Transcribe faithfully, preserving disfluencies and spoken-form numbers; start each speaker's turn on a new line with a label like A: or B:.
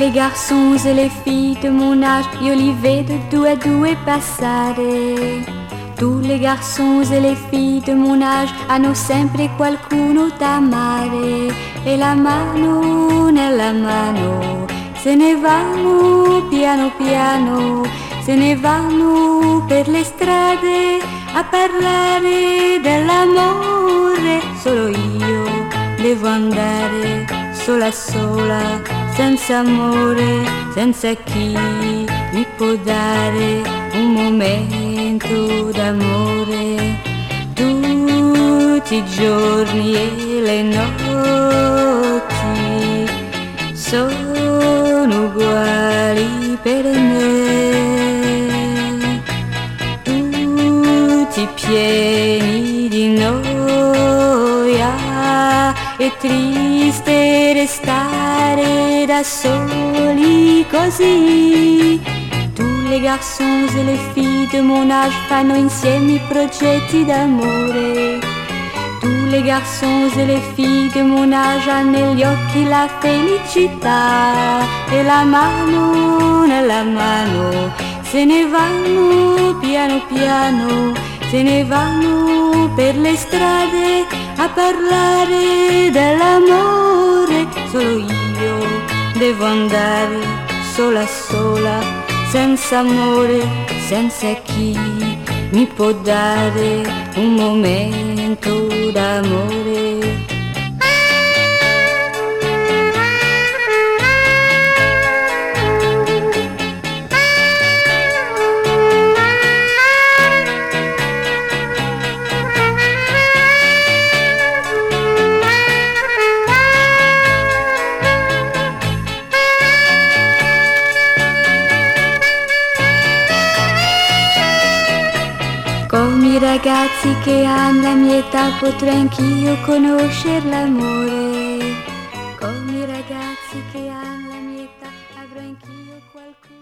A: les garçons e le filles de mon âge, io li vedo due a due passare. Tous les garçons e le filles de mon âge hanno sempre qualcuno da amare. E la mano nella mano se ne vanno piano piano, se ne vanno per le strade a parlare dell'amore. Solo io devo andare sola sola, senza amore, senza chi mi può dare un momento d'amore. Tutti i giorni e le notti sono uguali per me, tutti pieni di noia, è triste restare da soli così. Tous les garçons e le filles de mon âge fanno insieme i progetti d'amore. Tous les garçons e le filles de mon âge hanno negli occhi la felicità. E la mano nella mano se ne vanno piano piano, se ne vanno per le strade a parlare dell'amore. Solo io devo andare sola sola, senza amore, senza chi mi può dare un momento d'amore. Come i ragazzi che hanno la mia età potrei anch'io conoscere l'amore. Come i ragazzi che hanno la mia età avrò anch'io qualcuno.